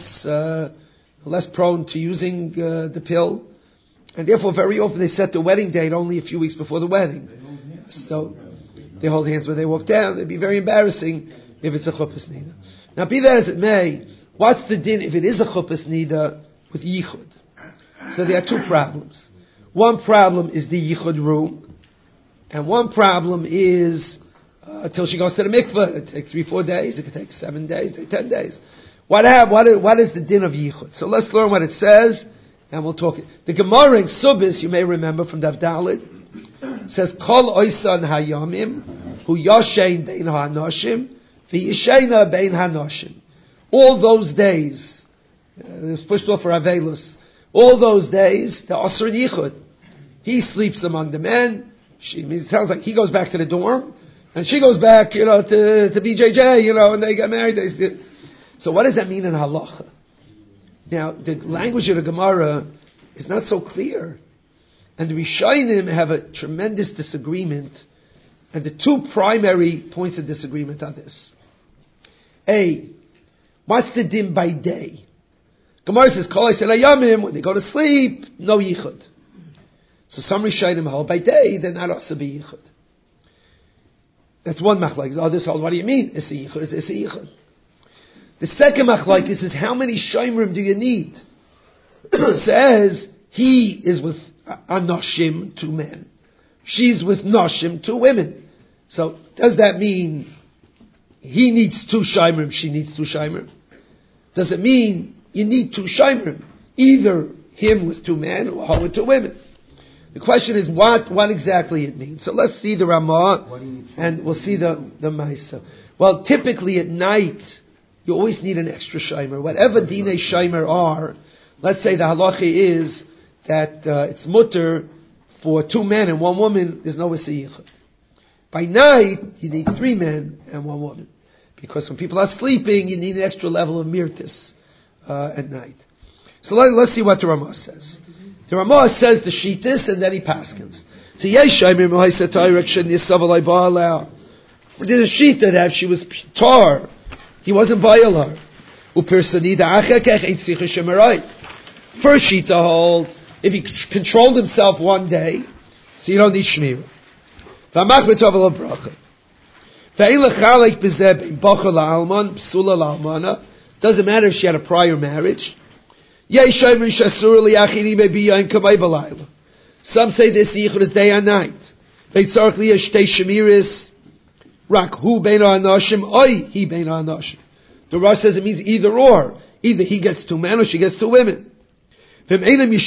prone to using the pill, and therefore very often they set the wedding date only a few weeks before the wedding. So they hold hands when they walk down. It'd be very embarrassing if it's a chuppah nida. Now, be that as it may, what's the din if it is a chuppah nida with yichud? So there are two problems. One problem is the yichud room, and one problem is till she goes to the mikveh. It takes 3-4 days. It could take 7 days. 10 days. What is the din of yichud? So let's learn what it says, and we'll talk. The Gemara in Subis, you may remember from Daf Dalet, says Kol oisan hayamim hu yashein bein hanoshim v'yishena bein hanoshim. All those days, it's pushed off for Avelus. All those days, the Asr Yichud. He sleeps among the men. It sounds like he goes back to the dorm, and she goes back, to BJJ, and they get married. So what does that mean in halacha? Now, the language of the Gemara is not so clear. And the Rishonim have a tremendous disagreement, and the two primary points of disagreement are this. A, what's the din by day? Gemara says, Kol Yisrael Hayamim, when they go to sleep, no yichud. So some Rishonim hold by day, they're not also be yichud. That's one machlokes. Oh, this hold, what do you mean? It's a yichud. It's a yichud. The second machlokes is how many shomrim do you need? It says he is with anoshim, 2 men. She's with noshim, 2 women. So does that mean he needs 2 shomrim, she needs 2 shomrim? Does it mean you need 2 shomrim, either him with 2 men or her with 2 women? The question is what exactly it means. So let's see the Ramah and we'll see the Maisa. Well, typically at night you always need an extra shomer. Whatever dinei shomer are, let's say the halacha is that it's mutter for 2 men and 1 woman. There's no yichud. By night you need 3 men and 1 woman, because when people are sleeping you need an extra level of mirtis at night. So let's see what the Ramah says. The Ramah says the Shittis, and then he paskins. So Yeshaimir Mohaisa Tayrekshin Yisavalai Ba'alao. There's a Shita that if she was tar, he wasn't Ba'alar. Upersanida Achekech Ein Sicha Shemarai. First Shita holds, if he controlled himself one day, so you don't need Shmira. V'amach b'tovel bracha. Ve'in lechalek b'zeh b'chol la'alman, psula la'almana. Doesn't matter if she had a prior marriage. Some say this yichud is day and night. The Rosh says it means either or. Either he gets two men or she gets two women. They're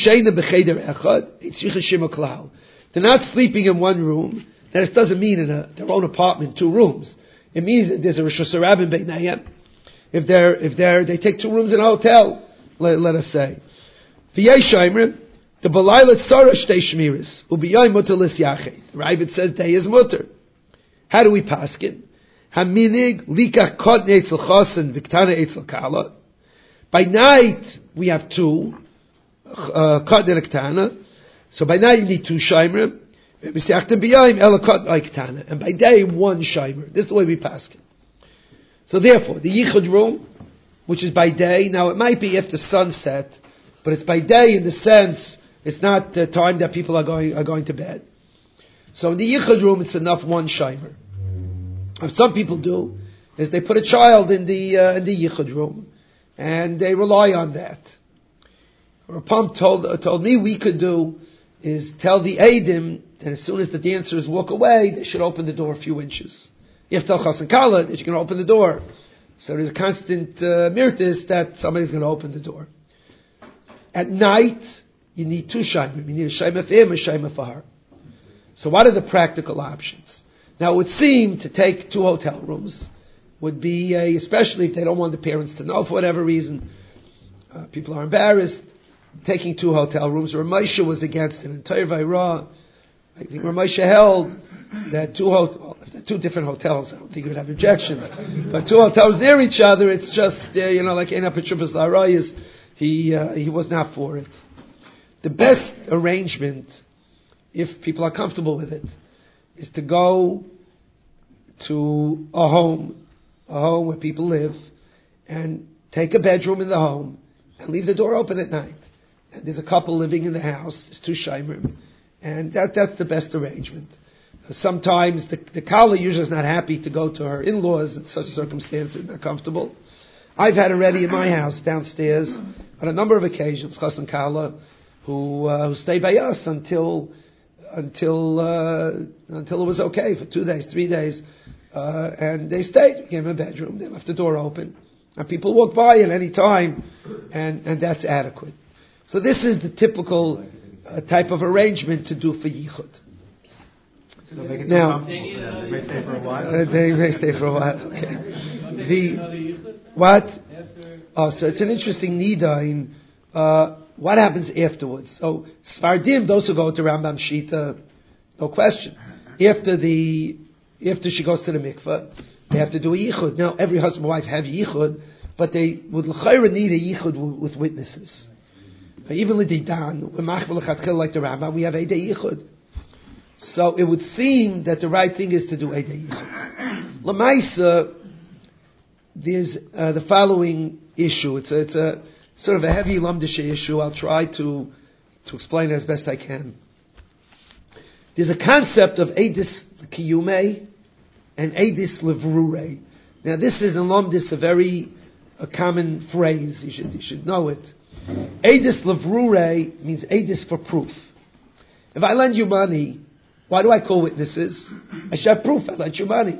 not sleeping in one room. That it doesn't mean in their own apartment, 2 rooms. It means that there's a Rosh Hashanah beinayim. If they take 2 rooms in a hotel. Let us say. The Balayla Tzara Shtei Shmiris. Ubiyai Mutter Lis Yachet. Ravid says day is mutter. How do we paskin? Haminig Likach Kot Neitzel Chosen Viktana Eitzel Kala. By night we have 2 Kot Neitzel. So by night you need 2 Shaimer. And by day 1 Shaimer. This is the way we paskin. So therefore, the Yichud room, which is by day. Now it might be after sunset, but it's by day in the sense it's not the time that people are going to bed. So in the Yichud room, it's enough 1 Shimer. What some people do is they put a child in the Yichud room, and they rely on that. Rapam told me we could do is tell the Eidim that as soon as the dancers walk away, they should open the door a few inches. You have to tell Chas and Kala that you can open the door. So there's a constant mirtis that somebody's going to open the door. At night, you need 2 shaymim. You need a shaymah for him, a shaymah for her. So what are the practical options? Now it would seem to take 2 hotel rooms would be, especially if they don't want the parents to know for whatever reason, people are embarrassed, taking 2 hotel rooms. Ramesha was against it. In Torah Vayra, I think Ramesha held that 2 different hotels, I don't think you would have objections. But 2 hotels near each other, it's just, like Ena Petrubas Larayas, he was not for it. The best arrangement, if people are comfortable with it, is to go to a home where people live, and take a bedroom in the home, and leave the door open at night. And there's a couple living in the house, there's 2 shaymer, and that's the best arrangement. Sometimes the Kala usually is not happy to go to her in-laws in such circumstances, not comfortable. I've had already in my house downstairs on a number of occasions, Chas and Kala, who stayed by us until it was okay for 2 days, 3 days, and they stayed. We gave them a bedroom. They left the door open, and people walk by at any time, and that's adequate. So this is the typical type of arrangement to do for yichud. So they can Now, they may stay for a while. They may stay for a while. Okay. What? Oh, so it's an interesting nida in what happens afterwards. So Sfardim, those who go to Rambam Shita, no question. After she goes to the mikveh, they have to do a yichud. Now every husband and wife have yichud, but they would l'chayra need a yichud with witnesses. Even l'didan, like the Rambam, we have a day yichud. So it would seem that the right thing is to do a day yichud. L'maisa, there's the following issue. It's a sort of a heavy lamdisha issue. I'll try to explain it as best I can. There's a concept of edis kiyume and edis levrure. Now this is in lamdis a common phrase. You should know it. Edis levrure means edis for proof. If I lend you money, why do I call witnesses? I should have proof I lent you money.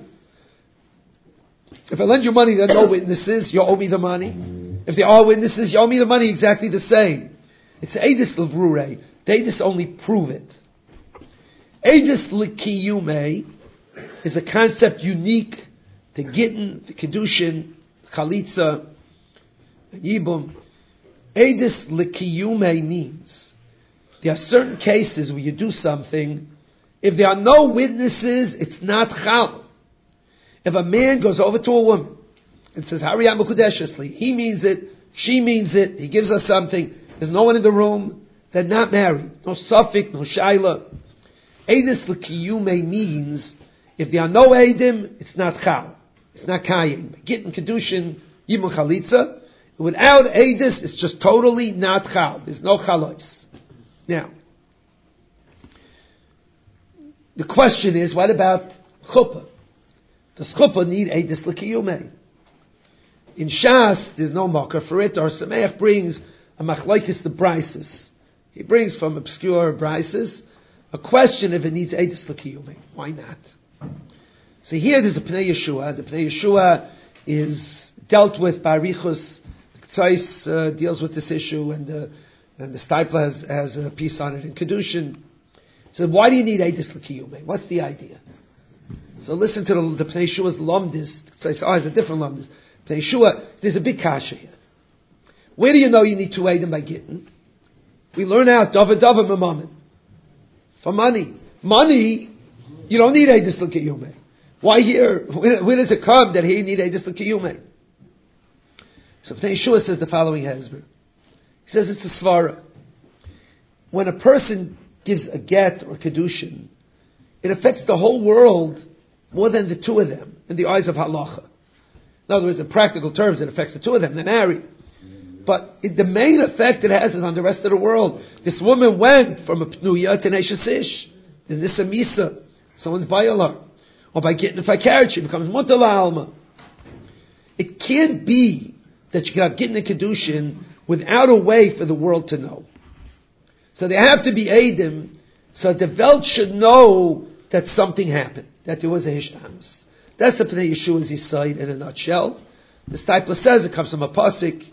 If I lend you money, there are no witnesses, you owe me the money. If there are witnesses, you owe me the money exactly the same. It's edis levrure. The edis only prove it. Edis likiyume is a concept unique to Gittin, the Kedushin, Chalitza, and Yibum. Edis likiyume means there are certain cases where you do something, if there are no witnesses, it's not chal. If a man goes over to a woman and says, Hariyam Mekudeshesli, he means it, she means it, he gives us something, there's no one in the room, They're not married. No suffix, no shaila. Eidus l'kiyume means if there are no eidim, it's not chal. It's not kayim. Gittin kedushin yibum chalitza. Without eidus, it's just totally not chal. There's no chalois. Now, the question is, what about chuppah? Does chuppah need eidus l'kiyume? In Shas, there's no marker for it. Or Sameach brings a machlokes the brises. He brings from obscure brises a question if it needs eidus l'kiyume. Why not? So here there's a Pnei Yeshua. The Pnei Yeshua is dealt with by Arichus. Tzais deals with this issue, and the Stipler has a piece on it in Kedushin. So why do you need eidus l'kiyume? What's the idea? So listen to the Pnei Yeshua's Lomdis. Tzais has a different Lomdis. Pnei Yeshua, there's a big kasha here. Where do you know you need two eidim by Gittin? We learn out Dava Mamamin. For money. Money, you don't need eidus l'kiyume. Why here? Where does it come that here you need eidus l'kiyume? So Pnei Yeshua says the following hezber. He says it's a svara. When a person gives a get or kedushin, it affects the whole world more than the two of them in the eyes of halacha. In other words, in practical terms, it affects the two of them. They're married. But the main effect it has is on the rest of the world. This woman went from a pnuya to neishes ish. There's this a misa. Someone's bayalar. Or by getting a fakir, she becomes mutala alma. It can't be that you can have getting a kedushin without a way for the world to know. So there have to be eidim, so the Welt should know that something happened, that there was a hishtamus. That's the Pnei Yeshua's Yisayid in a nutshell. The Stipler says it comes from a pasuk.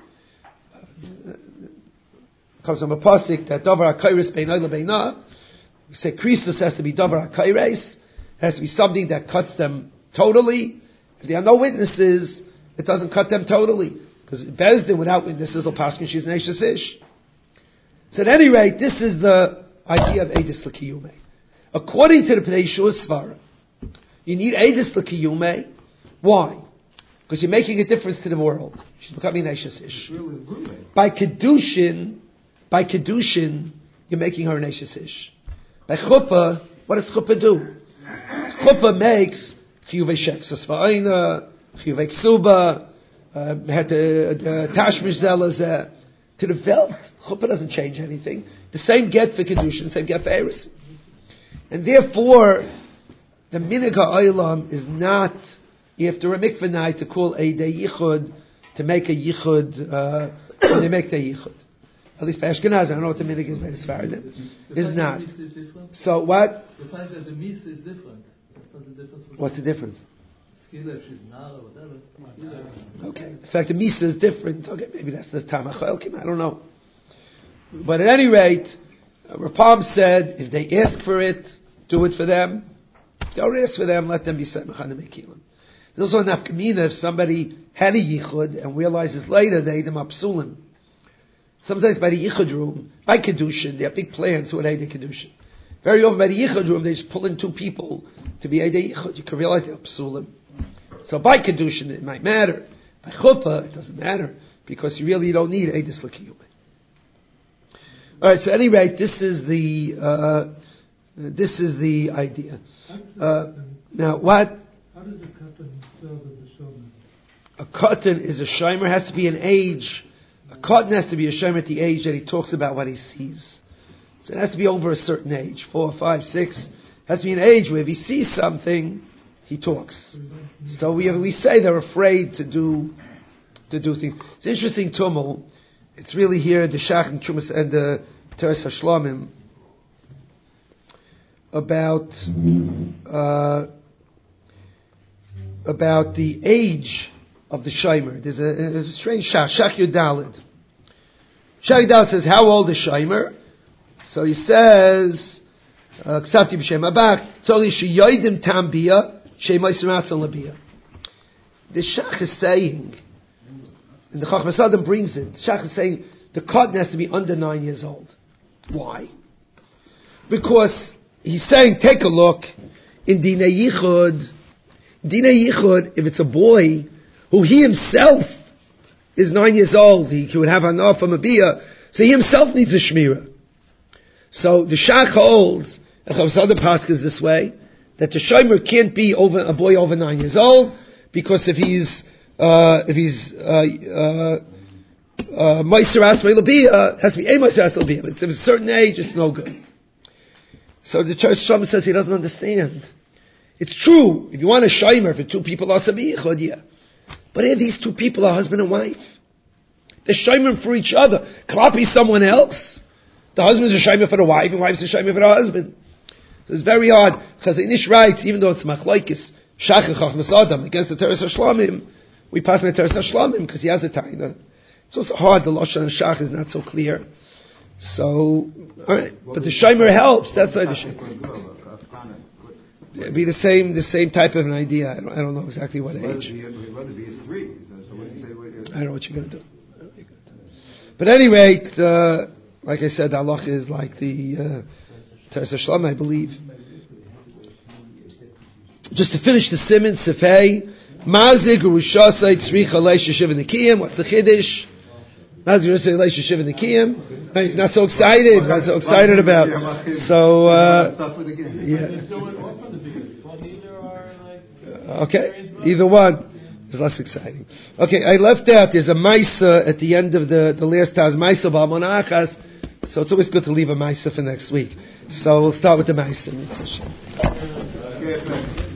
That davar hakayres beinay lebeina. We say Christus has to be davar hakayres. Has to be something that cuts them totally. If there are no witnesses, it doesn't cut them totally. Because Bezdin without witnesses will pass when she's neishes ish. So at any rate, this is the idea of eidus l'kiyume. According to the Pnei Yeshua's svara, you need eidus l'kiyume. Why? Because you're making a difference to the world. She's becoming neishes ish. By kedushin, you're making her neishes ish. By chuppah, what does chuppah do? Chuppah makes chiyuvei sheksus va'ayna, chiyuvei ksuba, had the tashmish zelazeh. To the Welt, chuppah doesn't change anything. The same get for kedushin, the same get for eris. And therefore, the minig ha'olam is not, you have to a mikveh night to call a day yichud, to make a yichud, when they make the yichud. At least for Ashkenaz, I don't know what the minig is by the Sfaradim. Is not. So what? The fact that the misa is different. What's the difference? Skila, she's not or whatever. Okay. The fact that misa is different, okay, maybe that's the Tamach Elkim, I don't know. But at any rate, Rapam said, if they ask for it, do it for them. If they don't ask for them, let them be semach on the mekilim. There's also enough kamina if somebody had a yichud and realizes later they ate them up psulim. Sometimes by the yichud room, by kedushin, they have big plans who would eat the kedushin. Very often by the yichud room, they just pull in two people to be eid yichud. You can realize they are psulim. So by kedushin, it might matter. By chuppah, it doesn't matter because you really don't need eidus l'kiyume. All right. So, at any rate, this is the idea. Now, what? How does the katan serve as a shomer? A katan is a shomer. Has to be an age. A katan has to be a shomer at the age that he talks about what he sees. So it has to be over a certain age, 4, 5, 6. It has to be an age where if he sees something, he talks. So we say they're afraid to do things. It's interesting, Tumul. It's really here the Shach and Chumas and the Teres HaShlomim about the age of the Shomer. There's a strange Shach Yudalid. Shach Yudalid says, how old is Shomer? So he says, Ksavti b'shem abach, tzoli sheyoidim tam bia, shemois ratzon labia. The Shach is saying, and the Chachmas Adam brings it, the Shach is saying, the cotton has to be under 9 years old. Why? Because he's saying, take a look, in Dinei Yichud, if it's a boy, who he himself is 9 years old, he would have enough from a bia, so he himself needs a shmira. So the Shach holds, and Chavsada Paska is this way, that the Shomer can't be a boy over 9 years old, because if he's Meiser Asmei Labiyah, has to be a Meiser Asmei Labiyah, but if it's a certain age, it's no good. So the Church Shomer says he doesn't understand. It's true, if you want a Shomer for two people, yeah. But here these two people are husband and wife. They're Shomer for each other. Klapi someone else. The husband is a Shomer for the wife, and the wife is a Shomer for the husband. So it's very hard. Chazanish writes, even though it's Machlaikis, Shach and Chachmas Adam against the Teres HaShlamim, we pass the Teres HaShlamim because he has a taina. It's also hard. The Lashon and Shach is not so clear. So, all right, but the Shomer helps. That's why the Shomer. It'd be the same type of an idea. I don't know exactly what age. I don't know what you're going to do. But at any rate, like I said, the halach is like the Teres HaShlamim, I believe. Just to finish the Siman Sefei, Mazik Urushasai Tzricha Leisha Shiva Nikiyim. What's the Chiddush? Mazik Urushasai Leisha Shiva Nikiyim. He's not so excited. Not so excited about. So yeah. Okay, either one is less exciting. Okay, I left out. There's a Maisa at the end of the last Taz Maisa B'Almanachas. So it's always good to leave a Maisa for next week. So we'll start with the Maisa.